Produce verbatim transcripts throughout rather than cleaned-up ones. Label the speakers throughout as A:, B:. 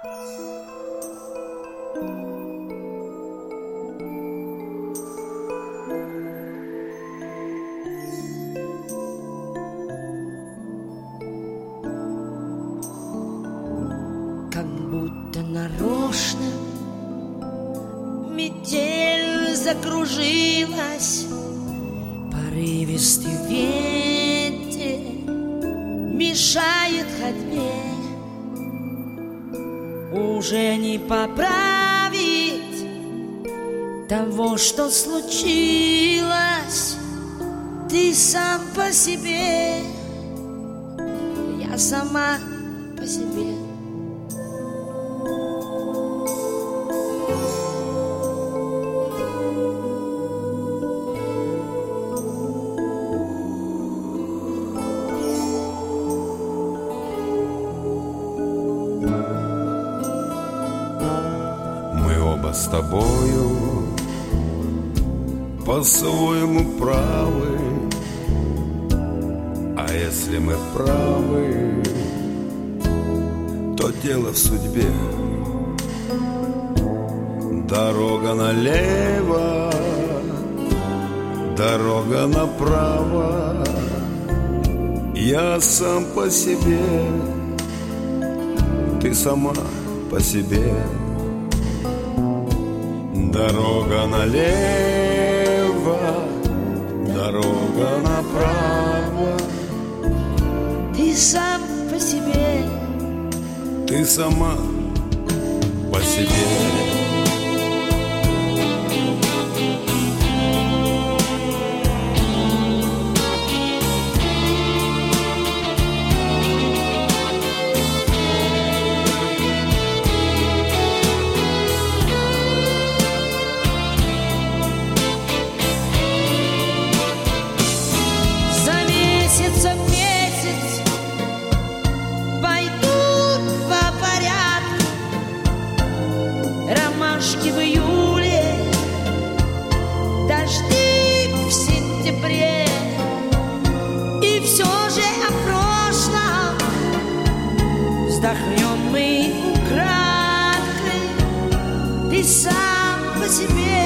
A: Как будто нарочно метель закружилась, порывистый ветер мешает ходьбе. Уже не поправить того, что случилось. Ты сам по себе, я сама по себе.
B: С тобою по-своему правы, а если мы правы, то дело в судьбе. Дорога налево, дорога направо, я сам по себе, ты сама по себе. Дорога налево, дорога направо,
A: ты сам по себе,
B: ты сама по себе.
A: В июле, дожди в сентябре, и все же о прошлом вздохнем мы украдкой. Ты сам по себе,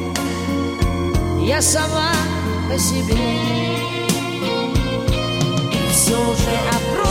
A: я сама по себе, и все же о прошлом